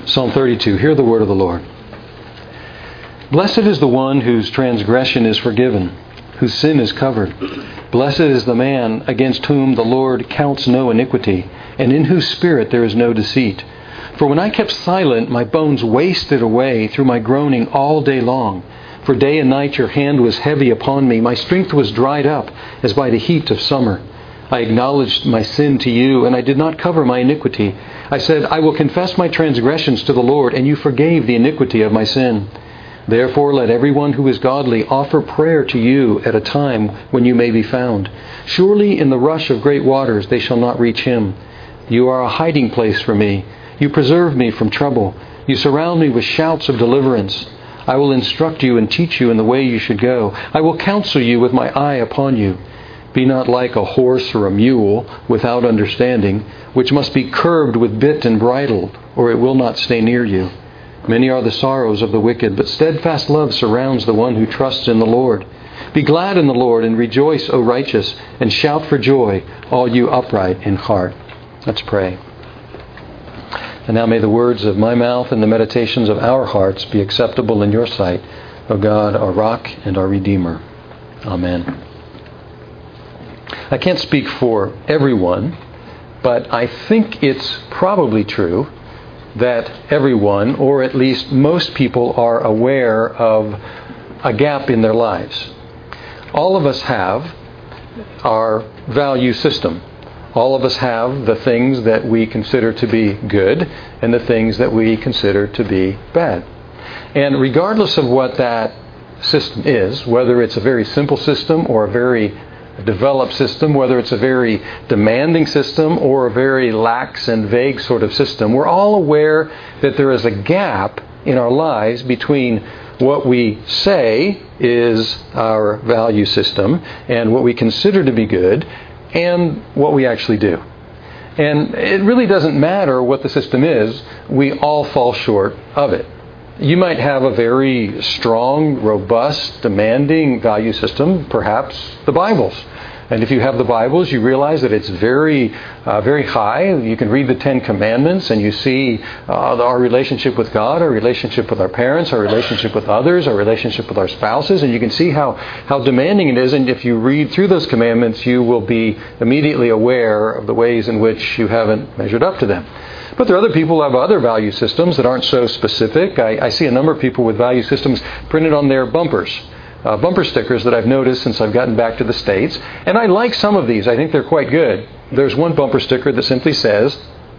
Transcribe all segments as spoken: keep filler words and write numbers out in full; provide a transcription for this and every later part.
Psalm thirty-two. Hear the word of the Lord. Blessed is the one whose transgression is forgiven, whose sin is covered. Blessed is the man against whom the Lord counts no iniquity, and in whose spirit there is no deceit. For when I kept silent, my bones wasted away through my groaning all day long. For day and night your hand was heavy upon me. My strength was dried up as by the heat of summer. I acknowledged my sin to you, and I did not cover my iniquity. I said, I will confess my transgressions to the Lord, and you forgave the iniquity of my sin. Therefore let everyone who is godly offer prayer to you at a time when you may be found. Surely in the rush of great waters they shall not reach him. You are a hiding place for me. You preserve me from trouble. You surround me with shouts of deliverance. I will instruct you and teach you in the way you should go. I will counsel you with my eye upon you. Be not like a horse or a mule without understanding, which must be curbed with bit and bridle, or it will not stay near you. Many are the sorrows of the wicked, but steadfast love surrounds the one who trusts in the Lord. Be glad in the Lord and rejoice, O righteous, and shout for joy, all you upright in heart. Let's pray. And now may the words of my mouth and the meditations of our hearts be acceptable in your sight, O God, our rock and our Redeemer. Amen. I can't speak for everyone, but I think it's probably true that everyone, or at least most people, are aware of a gap in their lives. All of us have our value system. All of us have the things that we consider to be good and the things that we consider to be bad. And regardless of what that system is, whether it's a very simple system or a very developed system, whether it's a very demanding system or a very lax and vague sort of system, we're all aware that there is a gap in our lives between what we say is our value system and what we consider to be good and what we actually do. And it really doesn't matter what the system is, we all fall short of it. You might have a very strong, robust, demanding value system, perhaps the Bible's. And if you have the Bibles, you realize that it's very, uh, very high. You can read the Ten Commandments and you see uh, our relationship with God, our relationship with our parents, our relationship with others, our relationship with our spouses, and you can see how, how demanding it is. And if you read through those commandments, you will be immediately aware of the ways in which you haven't measured up to them. But there are other people who have other value systems that aren't so specific. I, I see a number of people with value systems printed on their bumpers. Uh, bumper stickers that I've noticed since I've gotten back to the States. And I like some of these. I think they're quite good. There's one bumper sticker that simply says,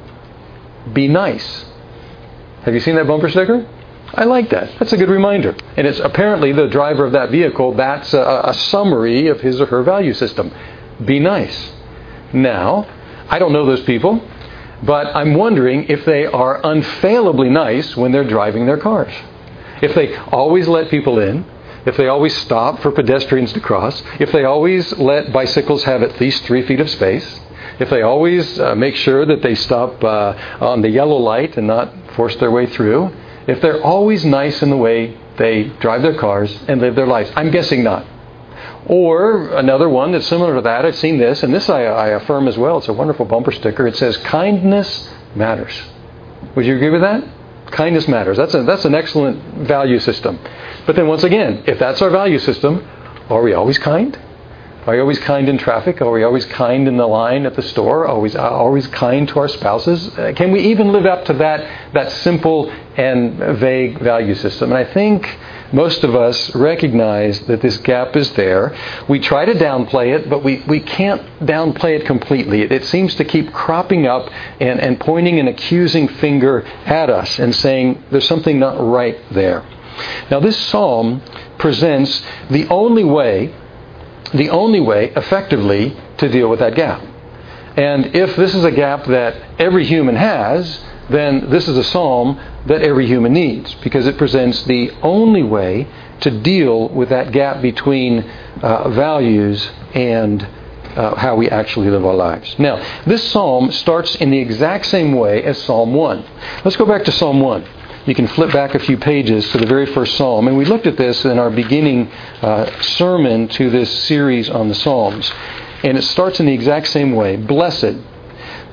be nice. Have you seen that bumper sticker? I like that. That's a good reminder. And it's apparently the driver of that vehicle, that's a, a summary of his or her value system. Be nice. Now, I don't know those people, but I'm wondering if they are unfailably nice when they're driving their cars. If they always let people in, if they always stop for pedestrians to cross, if they always let bicycles have at least three feet of space, if they always uh, make sure that they stop uh, on the yellow light and not force their way through, if they're always nice in the way they drive their cars and live their lives. I'm guessing not. Or another one that's similar to that, I've seen this, and this I, I affirm as well. It's a wonderful bumper sticker. It says, kindness matters. Would you agree with that? Kindness matters. That's a, that's an excellent value system. But then once again, if that's our value system, are we always kind? Are we always kind in traffic? Are we always kind in the line at the store? Are we always kind to our spouses? Uh, can we even live up to that, that simple and vague value system? And I think most of us recognize that this gap is there. We try to downplay it, but we, we can't downplay it completely. It, it seems to keep cropping up and, and pointing an accusing finger at us and saying there's something not right there. Now this psalm presents the only way, the only way effectively to deal with that gap. And if this is a gap that every human has, then this is a psalm that every human needs, because it presents the only way to deal with that gap between uh, values and uh, how we actually live our lives. Now, this psalm starts in the exact same way as Psalm one. Let's go back to Psalm one. You can flip back a few pages to the very first psalm. And we looked at this in our beginning uh, sermon to this series on the Psalms. And it starts in the exact same way. Blessed.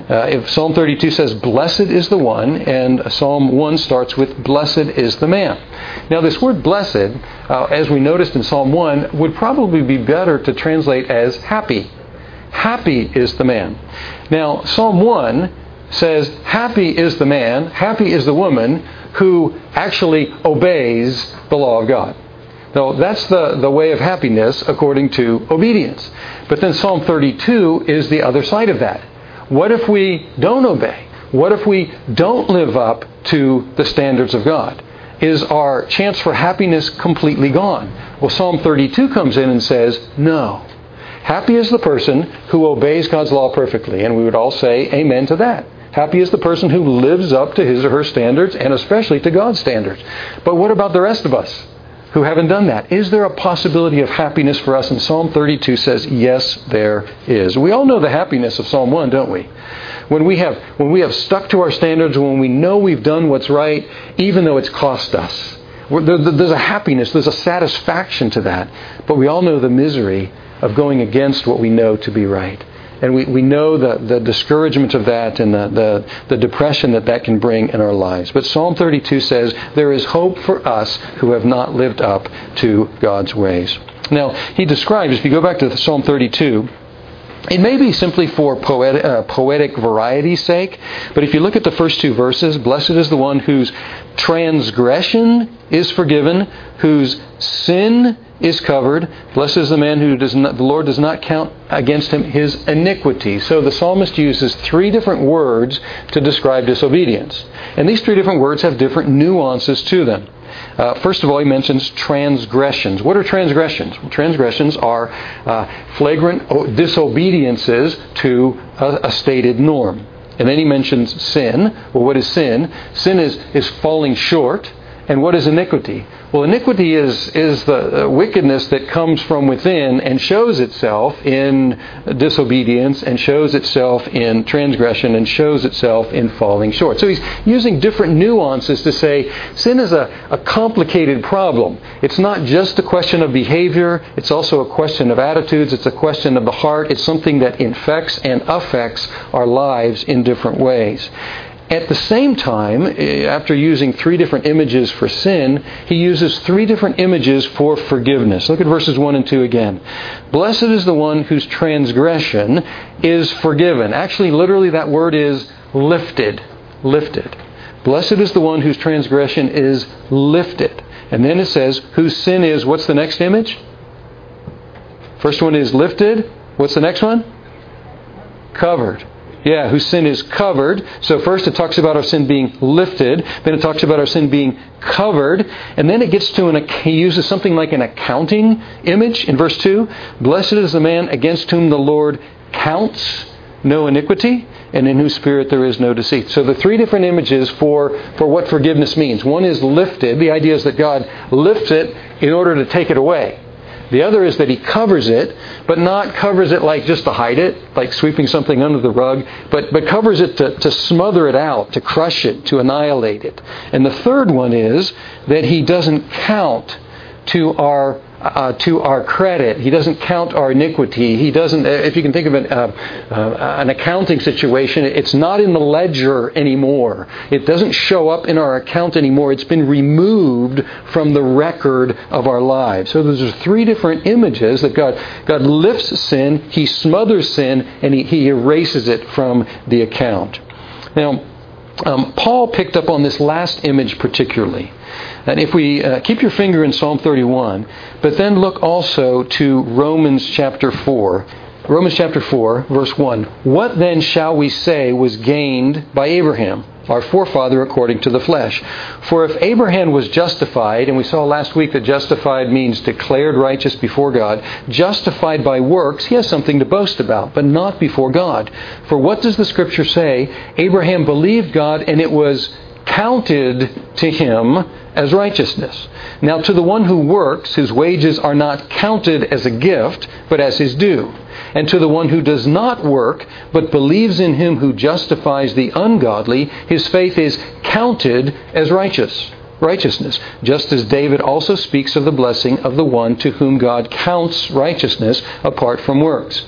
Uh, if Psalm thirty-two says, blessed is the one, and Psalm one starts with, blessed is the man. Now this word blessed, uh, as we noticed in Psalm one, would probably be better to translate as happy. Happy is the man. Now Psalm one says, happy is the man, happy is the woman who actually obeys the law of God. Now, that's the, the way of happiness according to obedience. But then Psalm thirty-two is the other side of that. What if we don't obey? What if we don't live up to the standards of God? Is our chance for happiness completely gone? Well, Psalm thirty-two comes in and says, no. Happy is the person who obeys God's law perfectly. And we would all say amen to that. Happy is the person who lives up to his or her standards, and especially to God's standards. But what about the rest of us who haven't done that? Is there a possibility of happiness for us? And Psalm thirty-two says, yes, there is. We all know the happiness of Psalm one, don't we? When we have when we have stuck to our standards, when we know we've done what's right, even though it's cost us. There's a happiness, there's a satisfaction to that. But we all know the misery of going against what we know to be right. And we, we know the, the discouragement of that and the, the, the depression that that can bring in our lives. But Psalm thirty-two says there is hope for us who have not lived up to God's ways. Now, he describes, if you go back to Psalm thirty-two, it may be simply for poetic, uh, poetic variety's sake, but if you look at the first two verses, blessed is the one whose transgression is forgiven, whose sin is covered. Blessed is the man who does not, the Lord does not count against him his iniquity. So the psalmist uses three different words to describe disobedience. And these three different words have different nuances to them. Uh, first of all, he mentions transgressions. What are transgressions? Well, transgressions are uh, flagrant disobediences to a, a stated norm. And then he mentions sin. Well, what is sin? Sin is, is falling short. And what is iniquity? Well, iniquity is, is the wickedness that comes from within and shows itself in disobedience and shows itself in transgression and shows itself in falling short. So he's using different nuances to say sin is a, a complicated problem. It's not just a question of behavior. It's also a question of attitudes. It's a question of the heart. It's something that infects and affects our lives in different ways. At the same time, after using three different images for sin, he uses three different images for forgiveness. Look at verses one and two again. Blessed is the one whose transgression is forgiven. Actually, literally that word is lifted. Lifted. Blessed is the one whose transgression is lifted. And then it says, whose sin is, what's the next image? First one is lifted. What's the next one? Covered. Yeah, whose sin is covered. So first it talks about our sin being lifted. Then it talks about our sin being covered. And then it gets to, an, he uses something like an accounting image in verse two. Blessed is the man against whom the Lord counts no iniquity, and in whose spirit there is no deceit. So the three different images for, for what forgiveness means. One is lifted. The idea is that God lifts it in order to take it away. The other is that he covers it, but not covers it like just to hide it, like sweeping something under the rug, but, but covers it to, to smother it out, to crush it, to annihilate it. And the third one is that he doesn't count to our uh, to our credit. He doesn't count our iniquity. He doesn't, if you can think of it, uh, uh, an accounting situation, it's not in the ledger anymore. It doesn't show up in our account anymore. It's been removed from the record of our lives. So there's three different images that God, God lifts sin, he smothers sin, and he, he erases it from the account. Now, um, Paul picked up on this last image particularly. And if we uh, keep your finger in Psalm thirty-one, but then look also to Romans chapter four. Romans chapter four, verse one. What then shall we say was gained by Abraham, our forefather according to the flesh? For if Abraham was justified, and we saw last week that justified means declared righteous before God, justified by works, he has something to boast about, but not before God. For what does the Scripture say? Abraham believed God, and it was counted to him as righteousness. Now to the one who works, his wages are not counted as a gift, but as his due. And to the one who does not work, but believes in him who justifies the ungodly, his faith is counted as righteous. Righteousness. Just as David also speaks of the blessing of the one to whom God counts righteousness apart from works.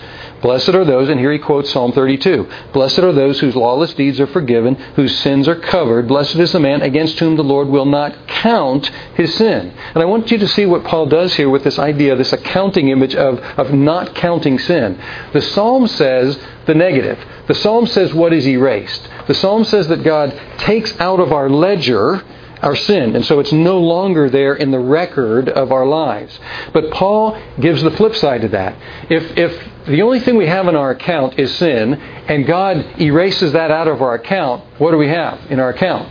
Blessed are those, and here he quotes Psalm thirty-two. Blessed are those whose lawless deeds are forgiven, whose sins are covered. Blessed is the man against whom the Lord will not count his sin. And I want you to see what Paul does here with this idea, this accounting image of, of not counting sin. The Psalm says the negative. The Psalm says what is erased. The Psalm says that God takes out of our ledger our sin, and so it's no longer there in the record of our lives. But Paul gives the flip side to that. If if the only thing we have in our account is sin, and God erases that out of our account, what do we have in our account?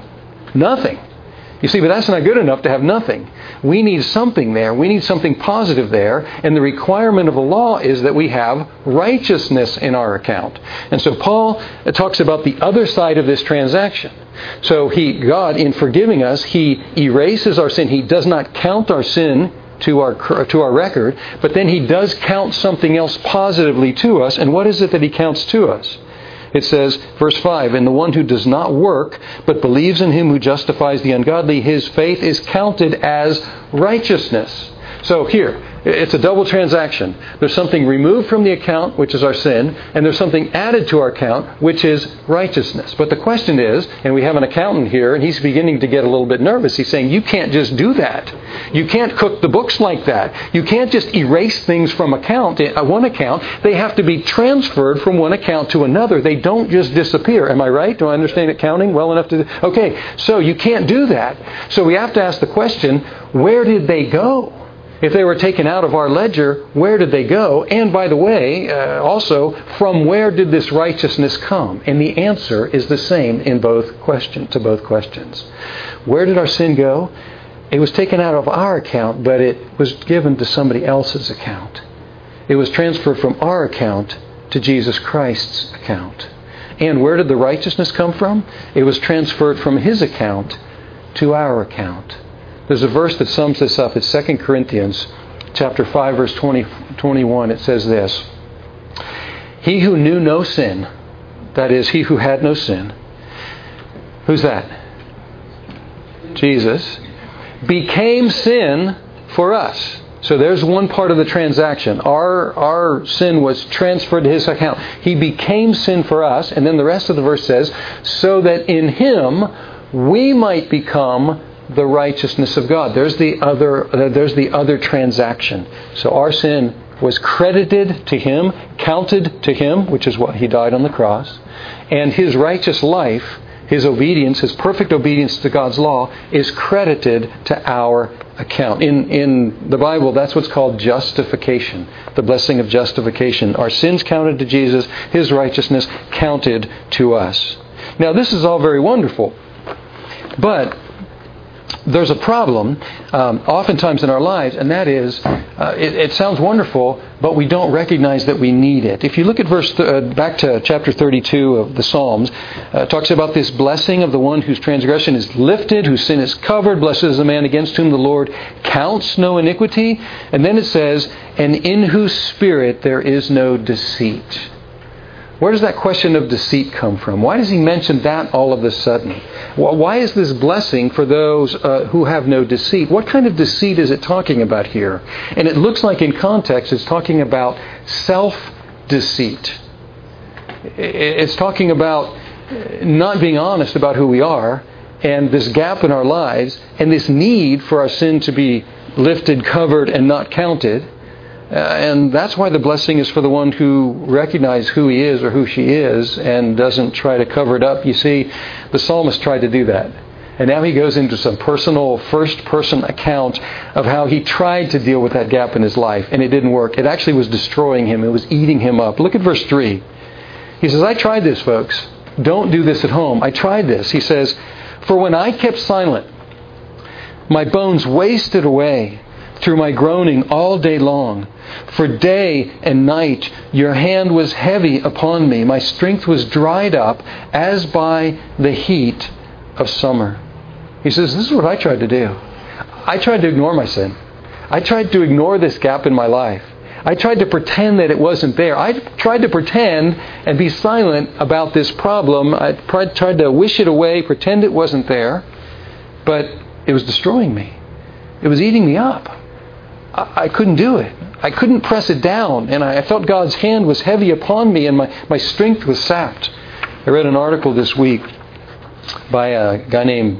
Nothing. You see, but that's not good enough to have nothing. We need something there. We need something positive there. And the requirement of the law is that we have righteousness in our account. And so Paul talks about the other side of this transaction. So he, God, in forgiving us, He erases our sin. He does not count our sin to our to our record, but then He does count something else positively to us. And what is it that He counts to us? It says, verse five, and the one who does not work, but believes in Him who justifies the ungodly, his faith is counted as righteousness. So here, it's a double transaction. There's something removed from the account, which is our sin, and there's something added to our account, which is righteousness. But the question is, and we have an accountant here, and he's beginning to get a little bit nervous. He's saying, you can't just do that. You can't cook the books like that. You can't just erase things from account, uh, one account. They have to be transferred from one account to another. They don't just disappear. Am I right? Do I understand accounting well enough to... Okay, so you can't do that. So we have to ask the question, where did they go? If they were taken out of our ledger, where did they go? And by the way, uh, also, from where did this righteousness come? And the answer is the same in both question, to both questions. Where did our sin go? It was taken out of our account, but it was given to somebody else's account. It was transferred from our account to Jesus Christ's account. And where did the righteousness come from? It was transferred from His account to our account. There's a verse that sums this up. It's Second Corinthians chapter five, verse twenty, twenty-one. It says this, He who knew no sin, that is, He who had no sin, who's that? Jesus, became sin for us. So there's one part of the transaction. Our, our sin was transferred to His account. He became sin for us. And then the rest of the verse says, so that in Him we might become the righteousness of God. There's the other uh, there's the other transaction. So our sin was credited to Him, counted to Him, which is what He died on the cross. And His righteous life, His obedience, His perfect obedience to God's law is credited to our account. In in the Bible, that's what's called justification, the blessing of justification. Our sins counted to Jesus, His righteousness counted to us. Now, this is all very wonderful, but there's a problem um, oftentimes in our lives, and that is, uh, it, it sounds wonderful, but we don't recognize that we need it. If you look at verse, th- uh, back to chapter thirty-two of the Psalms, uh, it talks about this blessing of the one whose transgression is lifted, whose sin is covered. Blessed is the man against whom the Lord counts no iniquity. And then it says, and in whose spirit there is no deceit. Where does that question of deceit come from? Why does he mention that all of a sudden? Why is this blessing for those uh, who have no deceit? What kind of deceit is it talking about here? And it looks like in context it's talking about self-deceit. It's talking about not being honest about who we are and this gap in our lives and this need for our sin to be lifted, covered, and not counted. Uh, and that's why the blessing is for the one who recognizes who he is or who she is and doesn't try to cover it up. You see, the psalmist tried to do that. And now he goes into some personal, first-person account of how he tried to deal with that gap in his life, and it didn't work. It actually was destroying him. It was eating him up. Look at verse three. He says, I tried this, folks. Don't do this at home. I tried this. He says, for when I kept silent, my bones wasted away through my groaning all day long. For day and night your hand was heavy upon me. My strength was dried up as by the heat of summer. He says, this is what I tried to do. I tried to ignore my sin. I tried to ignore this gap in my life. I tried to pretend that it wasn't there. I tried to pretend and be silent about this problem. I tried to wish it away, pretend it wasn't there. But it was destroying me. It was eating me up. I couldn't do it. I couldn't press it down, and I felt God's hand was heavy upon me, and my, my strength was sapped. I read an article this week by a guy named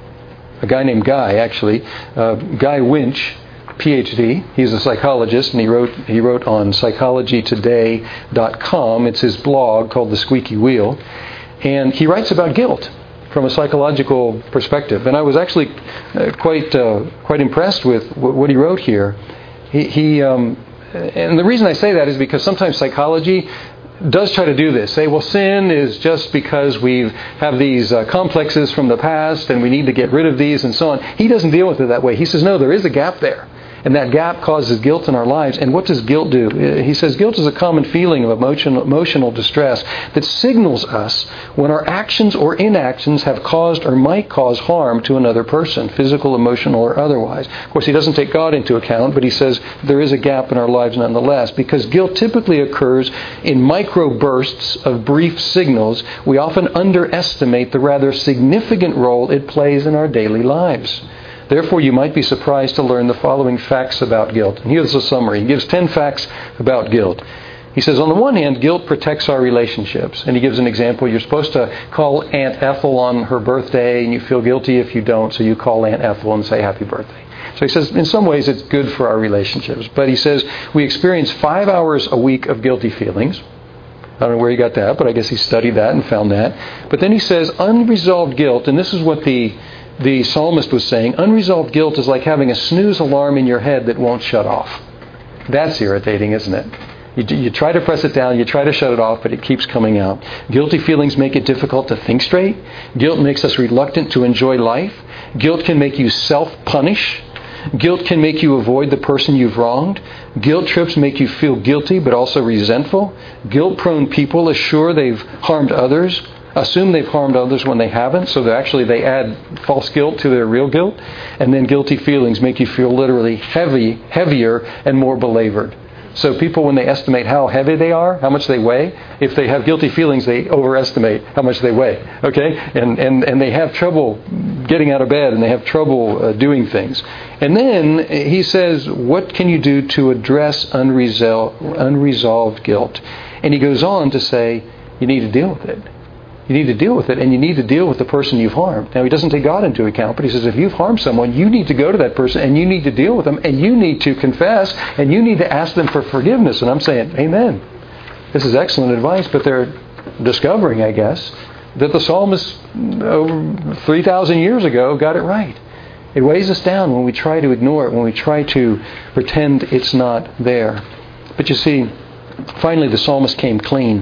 a guy named Guy, actually, uh, Guy Winch, P H D. He's a psychologist, and he wrote he wrote on psychology today dot com. It's his blog called The Squeaky Wheel, and he writes about guilt from a psychological perspective. And I was actually uh, quite uh, quite impressed with w- what he wrote here. He, he um, and the reason I say that is because sometimes psychology does try to do this. Say, well, sin is just because we have these uh, complexes from the past and we need to get rid of these and so on. He doesn't deal with it that way. He says, no, there is a gap there. And that gap causes guilt in our lives. And what does guilt do? He says guilt is a common feeling of emotional, emotional distress that signals us when our actions or inactions have caused or might cause harm to another person, physical, emotional, or otherwise. Of course, he doesn't take God into account, but he says there is a gap in our lives nonetheless. Because guilt typically occurs in micro bursts of brief signals, we often underestimate the rather significant role it plays in our daily lives. Therefore, you might be surprised to learn the following facts about guilt. And here's a summary. He gives ten facts about guilt. He says, on the one hand, guilt protects our relationships. And he gives an example. You're supposed to call Aunt Ethel on her birthday, and you feel guilty if you don't, so you call Aunt Ethel and say happy birthday. So he says, in some ways, it's good for our relationships. But he says, we experience five hours a week of guilty feelings. I don't know where he got that, but I guess he studied that and found that. But then he says, unresolved guilt, and this is what the The psalmist was saying, unresolved guilt is like having a snooze alarm in your head that won't shut off. That's irritating, isn't it? You, you try to press it down, you try to shut it off, but it keeps coming out. Guilty feelings make it difficult to think straight. Guilt makes us reluctant to enjoy life. Guilt can make you self-punish. Guilt can make you avoid the person you've wronged. Guilt trips make you feel guilty but also resentful. Guilt-prone people assure they've harmed others, assume they've harmed others when they haven't, so they actually they add false guilt to their real guilt. And then guilty feelings make you feel literally heavy, heavier and more belabored. So people, when they estimate how heavy they are, how much they weigh, if they have guilty feelings, they overestimate how much they weigh. Okay? And and, and they have trouble getting out of bed, and they have trouble uh, doing things. And then he says, what can you do to address unresolved, unresolved guilt? And he goes on to say, you need to deal with it. You need to deal with it, and you need to deal with the person you've harmed. Now, he doesn't take God into account, but he says if you've harmed someone, you need to go to that person, and you need to deal with them, and you need to confess, and you need to ask them for forgiveness. And I'm saying, amen. This is excellent advice, but they're discovering, I guess, that the psalmist over three thousand years ago got it right. It weighs us down when we try to ignore it, when we try to pretend it's not there. But you see, finally the psalmist came clean.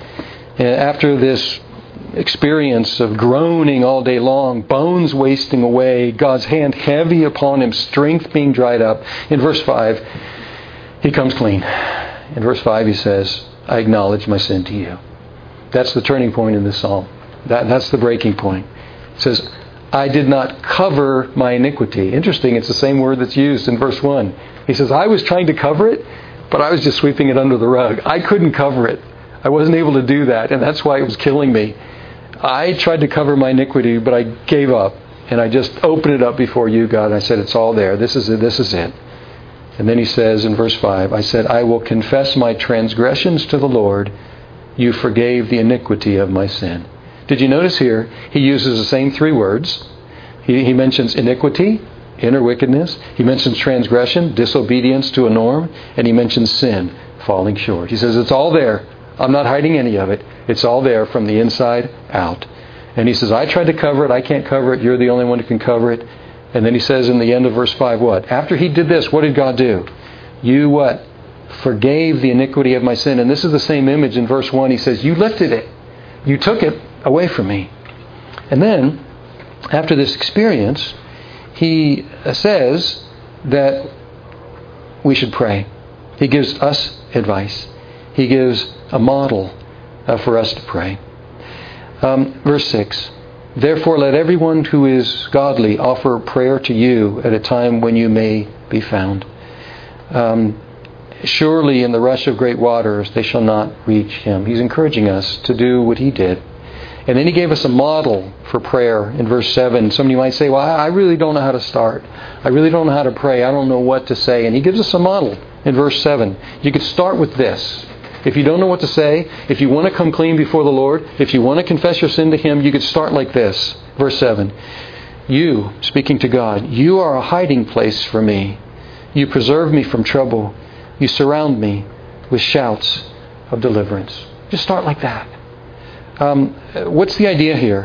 After this experience of groaning all day long, bones wasting away, God's hand heavy upon him, strength being dried up. In verse five, he comes clean. In verse five he says, I acknowledge my sin to you. That's the turning point in this psalm. That, that's the breaking point. It says, I did not cover my iniquity. Interesting, it's the same word that's used in verse one. He says, I was trying to cover it, but I was just sweeping it under the rug. I couldn't cover it. I wasn't able to do that, and that's why it was killing me. I tried to cover my iniquity, but I gave up. And I just opened it up before you, God. And I said, it's all there. This is it. This is it. And then he says in verse five, I said, I will confess my transgressions to the Lord. You forgave the iniquity of my sin. Did you notice here, he uses the same three words. He, he mentions iniquity, inner wickedness. He mentions transgression, disobedience to a norm. And he mentions sin, falling short. He says, it's all there. I'm not hiding any of it. It's all there from the inside out. And he says, I tried to cover it. I can't cover it. You're the only one who can cover it. And then he says in the end of verse five, what? After he did this, what did God do? You what? Forgave the iniquity of my sin. And this is the same image in verse one. He says, you lifted it. You took it away from me. And then, after this experience, he says that we should pray. He gives us advice. He gives a model uh, for us to pray. Um, verse six. Therefore let everyone who is godly offer prayer to you at a time when you may be found. Um, surely in the rush of great waters they shall not reach him. He's encouraging us to do what he did. And then he gave us a model for prayer in verse seven. Somebody might say, well, I really don't know how to start. I really don't know how to pray. I don't know what to say. And he gives us a model in verse seven. You could start with this. If you don't know what to say, if you want to come clean before the Lord, if you want to confess your sin to Him, you could start like this. Verse seven. You, speaking to God, you are a hiding place for me. You preserve me from trouble. You surround me with shouts of deliverance. Just start like that. Um, what's the idea here?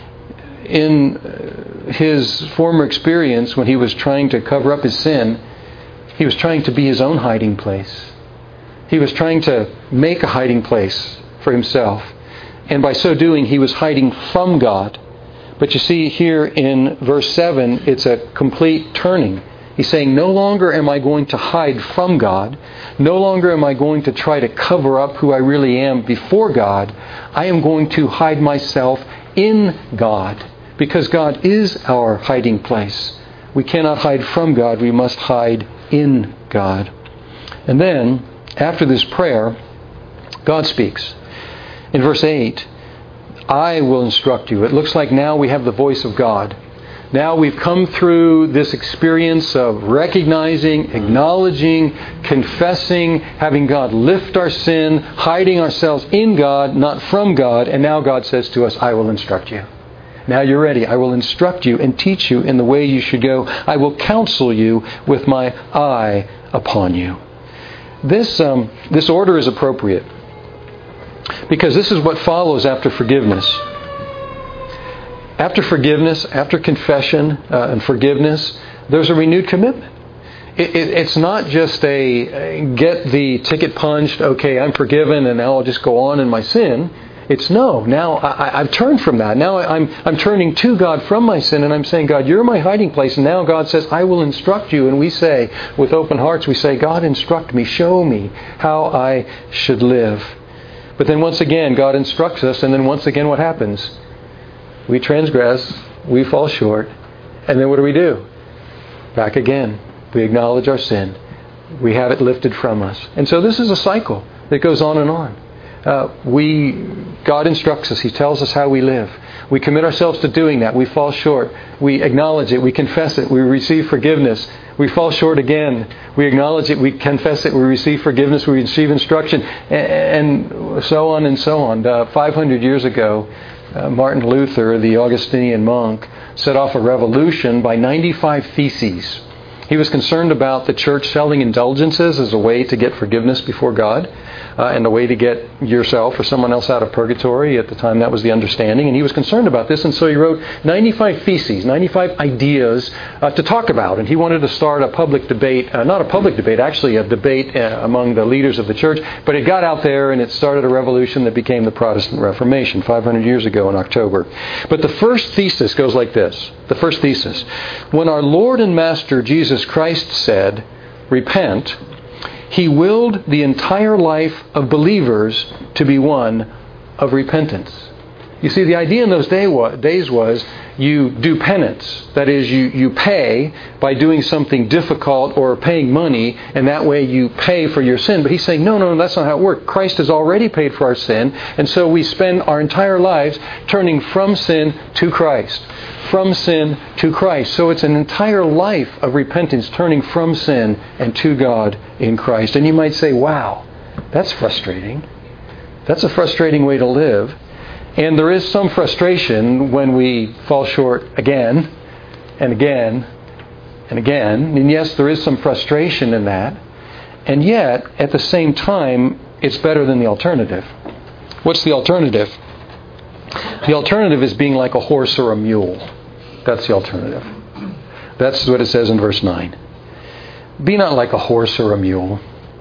In his former experience, when he was trying to cover up his sin, he was trying to be his own hiding place. He was trying to make a hiding place for himself. And by so doing, he was hiding from God. But you see here in verse seven, it's a complete turning. He's saying, no longer am I going to hide from God. No longer am I going to try to cover up who I really am before God. I am going to hide myself in God, because God is our hiding place. We cannot hide from God. We must hide in God. And then, after this prayer, God speaks. In verse eight, I will instruct you. It looks like now we have the voice of God. Now we've come through this experience of recognizing, acknowledging, confessing, having God lift our sin, hiding ourselves in God, not from God, and now God says to us, I will instruct you. Now you're ready. I will instruct you and teach you in the way you should go. I will counsel you with my eye upon you. This, um, this order is appropriate, because this is what follows after forgiveness. After forgiveness, after confession uh, and forgiveness, there's a renewed commitment. It, it, it's not just a uh, get the ticket punched, okay, I'm forgiven and now I'll just go on in my sin. It's no, now I, I've turned from that. Now I'm, I'm turning to God from my sin, and I'm saying, God, you're my hiding place. And now God says, I will instruct you. And we say, with open hearts, we say, God, instruct me, show me how I should live. But then once again, God instructs us, and then once again what happens? We transgress, we fall short, and then what do we do? Back again. We acknowledge our sin. We have it lifted from us. And so this is a cycle that goes on and on. Uh, we, God instructs us. He tells us how we live. We commit ourselves to doing that. We fall short. We acknowledge it. We confess it. We receive forgiveness. We fall short again. We acknowledge it. We confess it. We receive forgiveness. We receive instruction. And, and so on and so on. Uh, five hundred years ago, uh, Martin Luther, the Augustinian monk, set off a revolution by ninety-five theses. He was concerned about the church selling indulgences as a way to get forgiveness before God, uh, and a way to get yourself or someone else out of purgatory. At the time, that was the understanding. And he was concerned about this, and so he wrote ninety-five theses, ninety-five ideas uh, to talk about. And he wanted to start a public debate, uh, not a public debate, actually a debate uh, among the leaders of the church. But it got out there, and it started a revolution that became the Protestant Reformation five hundred years ago in October. But the first thesis goes like this. The first thesis. When our Lord and Master Jesus Christ said, repent, He willed the entire life of believers to be one of repentance. You see, the idea in those day was, days was you do penance. That is, you, you pay by doing something difficult or paying money, and that way you pay for your sin. But he's saying, no, no, no, that's not how it works. Christ has already paid for our sin, and so we spend our entire lives turning from sin to Christ. From sin to Christ. So it's an entire life of repentance, turning from sin and to God in Christ. And you might say, wow, that's frustrating. That's a frustrating way to live. And there is some frustration when we fall short again and again and again. And yes, there is some frustration in that. And yet, at the same time, it's better than the alternative. What's the alternative? The alternative is being like a horse or a mule. That's the alternative. That's what it says in verse nine. Be not like a horse or a mule,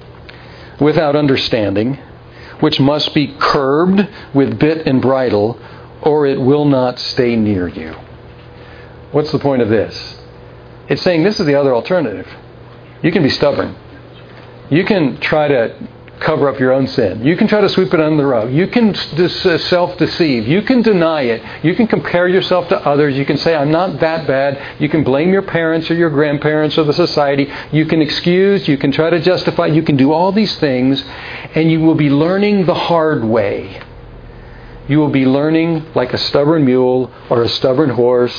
without understanding, which must be curbed with bit and bridle, or it will not stay near you. What's the point of this? It's saying this is the other alternative. You can be stubborn. You can try to cover up your own sin. You can try to sweep it under the rug. You can self-deceive. You can deny it. You can compare yourself to others. You can say, I'm not that bad. You can blame your parents or your grandparents or the society. You can excuse. You can try to justify. You can do all these things, and you will be learning the hard way. You will be learning like a stubborn mule or a stubborn horse,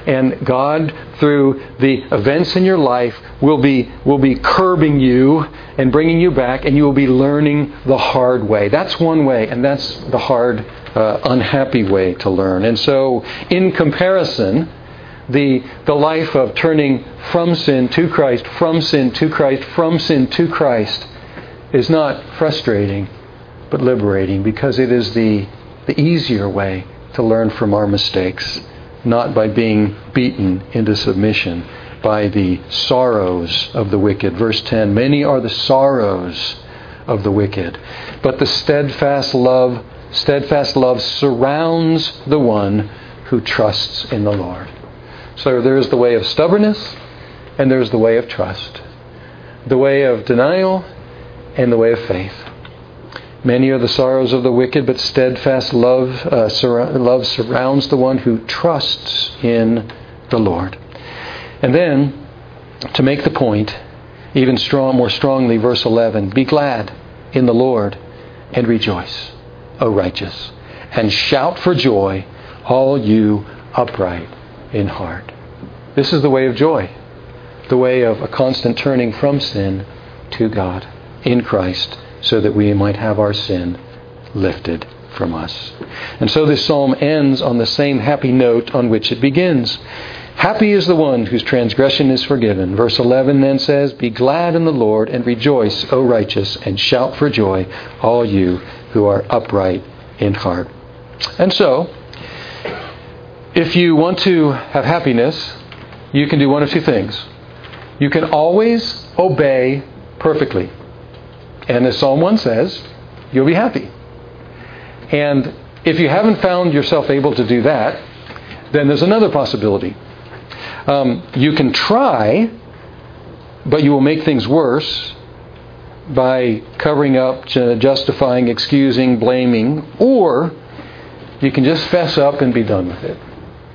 And God, through the events in your life, will be will be curbing you and bringing you back, and you will be learning the hard way. That's one way, and that's the hard, uh, unhappy way to learn. And so, in comparison, the the life of turning from sin to Christ, from sin to Christ, from sin to Christ is not frustrating, but liberating, because it is the the easier way to learn from our mistakes, not by being beaten into submission by the sorrows of the wicked. Verse ten, many are the sorrows of the wicked, but the steadfast love, steadfast love surrounds the one who trusts in the Lord. So there is the way of stubbornness, and there is the way of trust, the way of denial, and the way of faith. Many are the sorrows of the wicked, but steadfast love, uh, sur- love surrounds the one who trusts in the Lord. And then, to make the point even strong, more strongly, verse eleven, be glad in the Lord and rejoice, O righteous, and shout for joy, all you upright in heart. This is the way of joy, the way of a constant turning from sin to God in Christ, so that we might have our sin lifted from us. And so this psalm ends on the same happy note on which it begins. Happy is the one whose transgression is forgiven. Verse eleven then says, be glad in the Lord and rejoice, O righteous, and shout for joy, all you who are upright in heart. And so, if you want to have happiness, you can do one of two things. You can always obey perfectly. And as Psalm one says, you'll be happy. And if you haven't found yourself able to do that, then there's another possibility. Um, you can try, but you will make things worse by covering up, justifying, excusing, blaming, or you can just fess up and be done with it.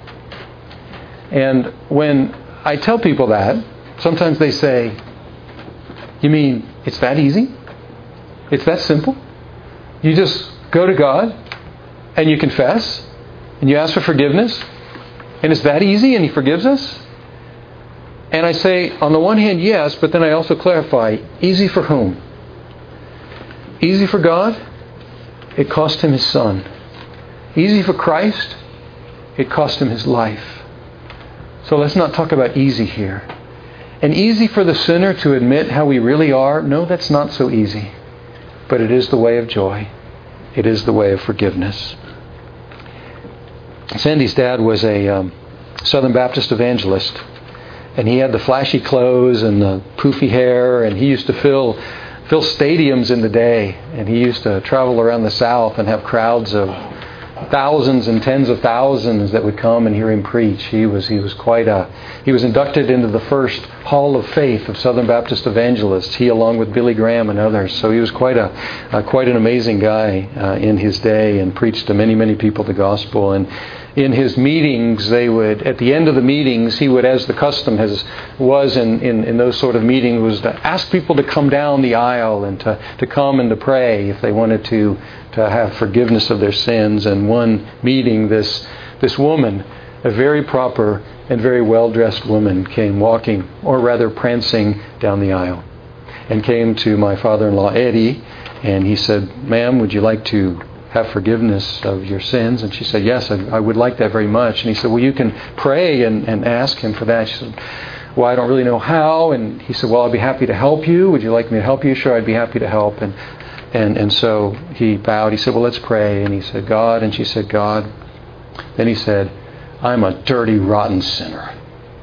And when I tell people that, sometimes they say, you mean it's that easy? It's that simple? You just go to God and you confess and you ask for forgiveness, and it's that easy and He forgives us? And I say, on the one hand, yes, but then I also clarify, easy for whom? Easy for God? It cost Him His Son. Easy for Christ? It cost Him His life. So let's not talk about easy here. And easy for the sinner to admit how we really are? No, that's not so easy. But it is the way of joy. It is the way of forgiveness. Sandy's dad was a um, Southern Baptist evangelist. And he had the flashy clothes and the poofy hair. And he used to fill fill stadiums in the day. And he used to travel around the South and have crowds of thousands and tens of thousands that would come and hear him preach. He was he was quite a he was inducted into the first Hall of Faith of Southern Baptist evangelists. He, along with Billy Graham and others. So he was quite a uh, quite an amazing guy uh, in his day, and preached to many many people the gospel. And in his meetings, they would at the end of the meetings, he would, as the custom has was in, in, in those sort of meetings, was to ask people to come down the aisle and to, to come and to pray if they wanted to to have forgiveness of their sins. And one meeting, this this woman, a very proper and very well-dressed woman, came walking, or rather prancing, down the aisle, and came to my father-in-law, Eddie, and he said, ma'am, would you like to have forgiveness of your sins? And she said, yes, I, I would like that very much. And he said, well, you can pray and, and ask Him for that. She said, well, I don't really know how. And he said, well, I'd be happy to help you. Would you like me to help you? Sure, I'd be happy to help. And And and so he bowed. He said, well, let's pray. And he said, God. And she said, God. Then he said, I'm a dirty, rotten sinner.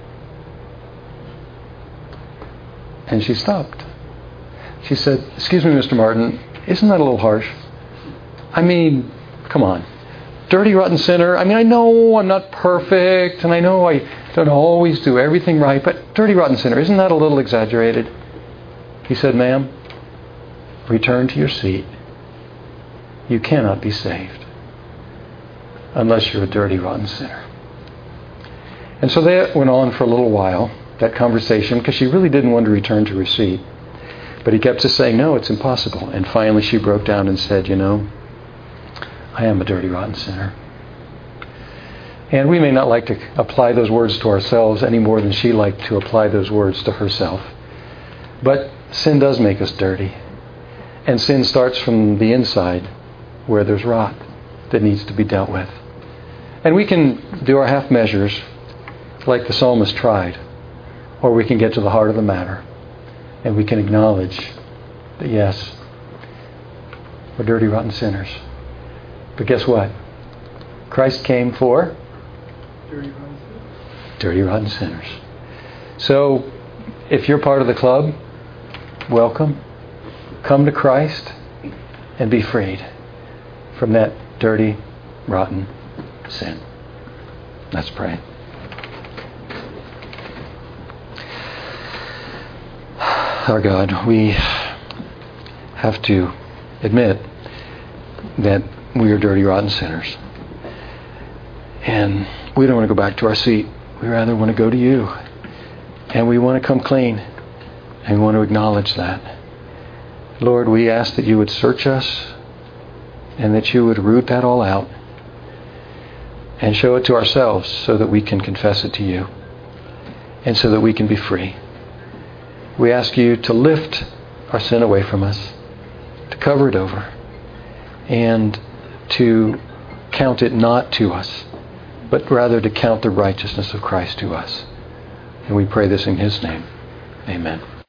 And she stopped. She said, excuse me, Mister Martin, isn't that a little harsh? I mean, come on. Dirty, rotten sinner. I mean, I know I'm not perfect, and I know I don't always do everything right, but dirty, rotten sinner, isn't that a little exaggerated? He said, ma'am, return to your seat. You cannot be saved unless you're a dirty, rotten sinner. And so that went on for a little while, that conversation, because she really didn't want to return to her seat. But he kept just saying, no, it's impossible. And finally she broke down and said, you know, I am a dirty, rotten sinner. And we may not like to apply those words to ourselves any more than she liked to apply those words to herself. But sin does make us dirty. And sin starts from the inside, where there's rot that needs to be dealt with. And we can do our half measures like the psalmist tried. Or we can get to the heart of the matter. And we can acknowledge that yes, we're dirty, rotten sinners. But guess what? Christ came for Dirty rotten sinners. Dirty, rotten sinners. So, if you're part of the club, welcome. Come to Christ and be freed from that dirty, rotten sin. Let's pray. Our God, we have to admit that we are dirty, rotten sinners. And we don't want to go back to our seat. We rather want to go to you. And we want to come clean. And we want to acknowledge that. Lord, we ask that you would search us and that you would root that all out and show it to ourselves so that we can confess it to you and so that we can be free. We ask you to lift our sin away from us, to cover it over, and to count it not to us, but rather to count the righteousness of Christ to us. And we pray this in his name. Amen.